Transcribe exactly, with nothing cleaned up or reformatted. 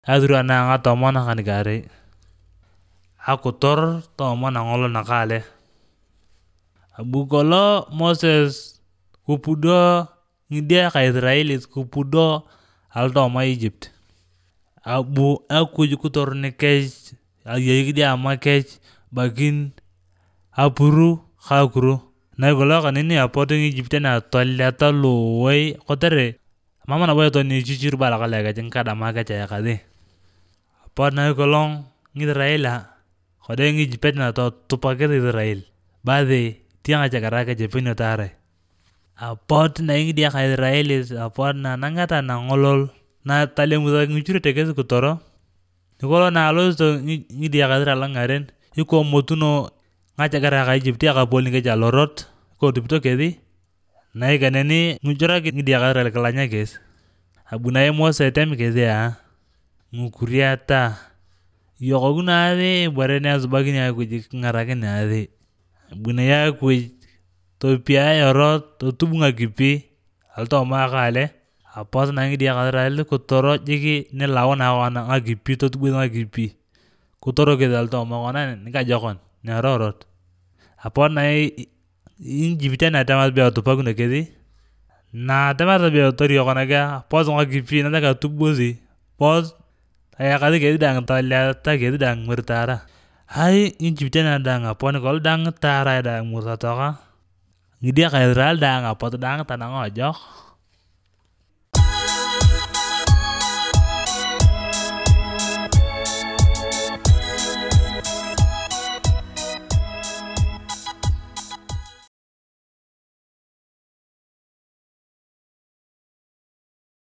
aduru ana nga tomon kan gari akutor tomon angolo nakale abukolo Moses kupudo ngidia ka Israelis kupudo altoma Egypt abu akuj kutor nekej ayeyi dia makej bakin apuru khakuru na golo kanini apoto Egypt na tolleta lowoi kotere mama na boy to ni chichir bala kala ga jinkada maga cha yakade apot na golong Israela kode Egypt na to tupake Israel baadhi tianga cha garaka je pinyo tare apot na ingi dia ka Israelis apot na nangata na ngolol na talemu za ngichuru tekesi kutoro nikolo na alo to ngi dia ka Israel ngaren yuko motuno ngacha garaka Egypt ya ka poli ke jalorot ko dipto kedi na ikaneni ngujura ngi dia ka Israel kalanya kes abuna ye Mose tem kedi ya ngukuriata yoko guna ade bare ne azbagini ya kuji ngarake na ade abuna ya kuj to pia yorot to tubunga kipi alto ma kale apot na ngi dia ka Israel kutoro jiki ne lawana wana ngagipi to tubunga kipi kutoro kedi alto ma wana nika jokon ne rorot apot na Egypt na tamas be otupaguna kedi na tamas be otori yokona ga pos ngagipi na ka tubuzi pos aya kadi kedi dang talia ta kedi dang murtara hai Egypt na dang apon kol dang tara dang murtatoka ngidia ka Israel dang apot dang tanang ojok